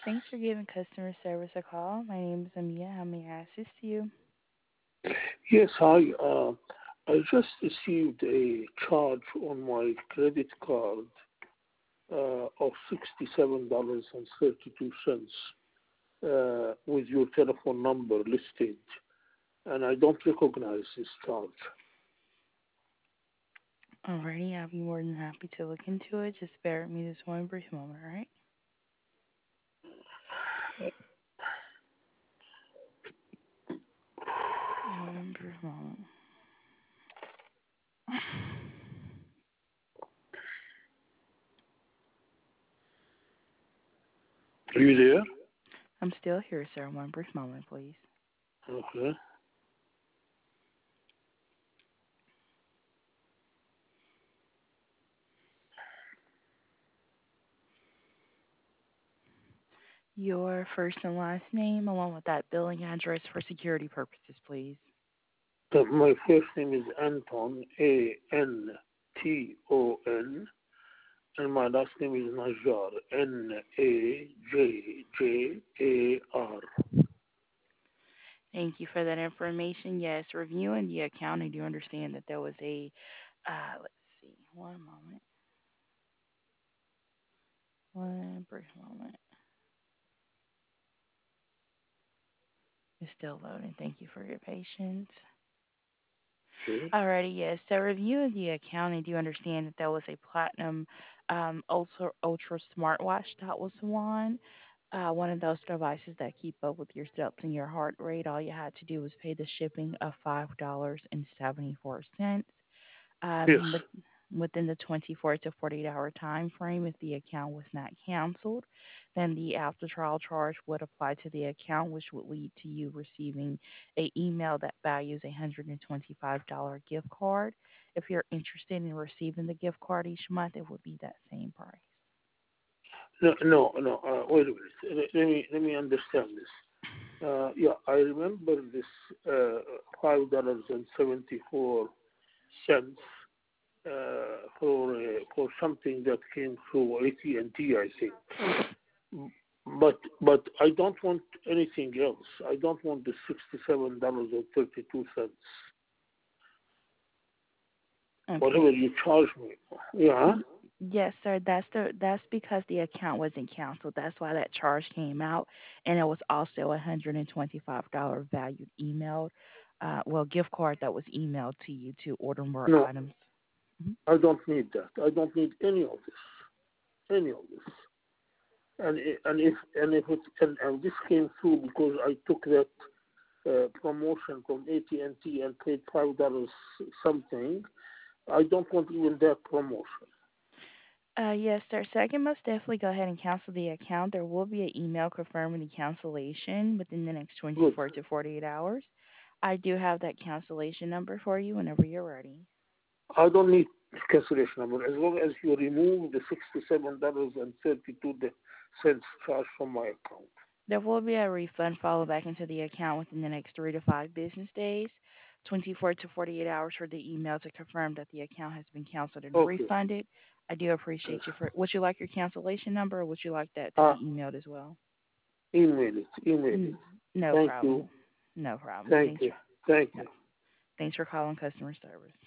Thanks for giving customer service a call. My name is Amia. How may I assist you? Yes, hi. I just received a charge on my credit card of $67.32 with your telephone number listed, and I don't recognize this charge. Alrighty, I'll be more than happy to look into it. Just bear with me this one brief moment, alright? One brief moment. Are you there? I'm still here, sir. One brief moment, please. Okay. Your first and last name, along with that billing address for security purposes, please. My first name is Anton, Anton, and my last name is Najjar, Najjar. Thank you for that information. Yes, reviewing the account, I do understand that there was let's see, one moment. One brief moment. It's still loading. Thank you for your patience. Okay. Alrighty, yes. So reviewing the account, I do understand that there was a platinum ultra smartwatch that was one of those devices that keep up with your steps and your heart rate. All you had to do was pay the shipping of $5.74. Yes. Um, with, Within the 24 to 48-hour time frame, if the account was not canceled, then the after trial charge would apply to the account, which would lead to you receiving a email that values a $125 gift card. If you're interested in receiving the gift card each month, it would be that same price. No. Wait a minute. Let me understand this. Yeah, I remember this $5.74 for something that came through AT&T, I think. But I don't want anything else. I don't want the $67.32. Okay. Whatever you charge me. Yeah. Yes, sir. That's because the account wasn't canceled. That's why that charge came out, and it was also a $125 valued gift card that was emailed to you to order more No, items. Mhm. I don't need that. I don't need any of this. Any of this. And this came through because I took that promotion from AT&T and paid $5 something. I don't want even that promotion. Yes, sir. So I can most definitely go ahead and cancel the account. There will be an email confirming the cancellation within the next Good. 24 to 48 hours. I do have that cancellation number for you whenever you're ready. I don't need cancellation number as long as you remove the $67.32 charge from my account. There will be a refund followed back into the account within the next 3 to 5 business days, 24 to 48 hours for the email to confirm that the account has been canceled and Okay. refunded. I do appreciate you for. Would you like your cancellation number, or would you like that to Uh, be emailed as well? email it. Email it. N- No Thank you. problem. No problem. Thank you. Thank No, you. thanks for calling customer service.